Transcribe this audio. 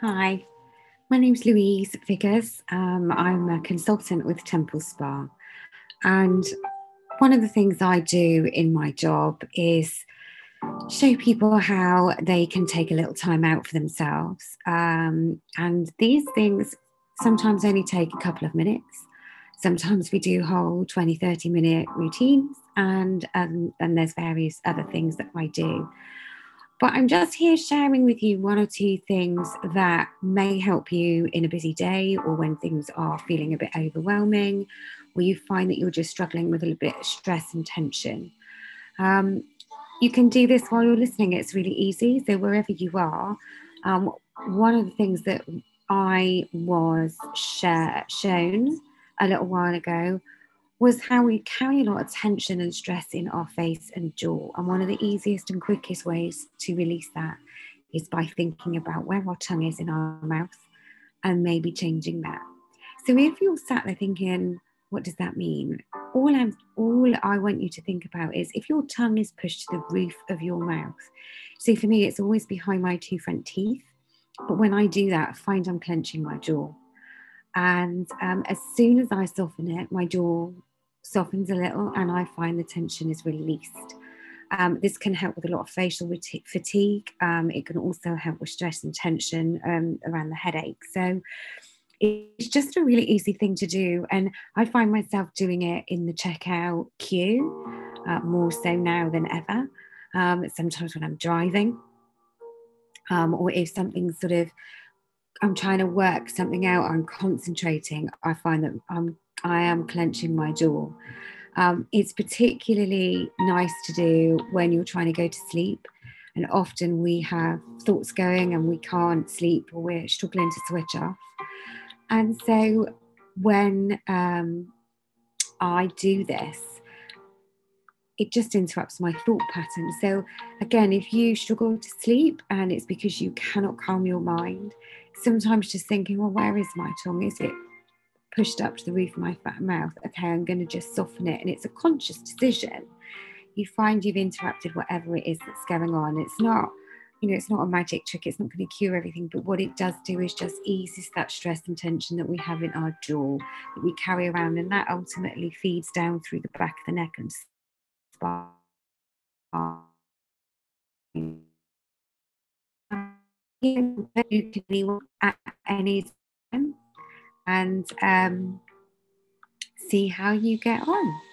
Hi, my name's Louise Vickers. I'm a consultant with Temple Spa. And one of the things I do in my job is show people how they can take a little time out for themselves. And these things sometimes only take a couple of minutes. Sometimes we do whole 20, 30-minute routines, and there's various other things that I do. But I'm just here sharing with you one or two things that may help you in a busy day or when things are feeling a bit overwhelming, or you find that you're just struggling with a little bit of stress and tension. Um, you can do this while you're listening. It's really easy. So, wherever you are, um, one of the things that I was shown a little while ago was how we carry a lot of tension and stress in our face and jaw. And one of the easiest and quickest ways to release that is by thinking about where our tongue is in our mouth and maybe changing that. So if you're sat there thinking, what does that mean? All I want you to think about is if your tongue is pushed to the roof of your mouth. So for me, it's always behind my two front teeth. But when I do that, I find I'm clenching my jaw. And as soon as I soften it, my jaw softens a little and I find the tension is released. This can help with a lot of facial fatigue. It can also help with stress and tension around the headache. So it's just a really easy thing to do. And I find myself doing it in the checkout queue more so now than ever. Sometimes when I'm driving, or if something sort of I'm trying to work something out, I'm concentrating, I find that I am clenching my jaw. It's particularly nice to do when you're trying to go to sleep. And often we have thoughts going and we can't sleep or we're struggling to switch off. And so when I do this, it just interrupts my thought pattern. So, again, if you struggle to sleep and it's because you cannot calm your mind, sometimes just thinking, well, where is my tongue? Is it pushed up to the roof of my fat mouth? Okay, I'm going to just soften it. And it's a conscious decision. You find you've interrupted whatever it is that's going on. It's not, it's not a magic trick. It's not going to cure everything. But what it does do is just eases that stress and tension that we have in our jaw that we carry around. And that ultimately feeds down through the back of the neck and spine. You can leave at any time and see how you get on.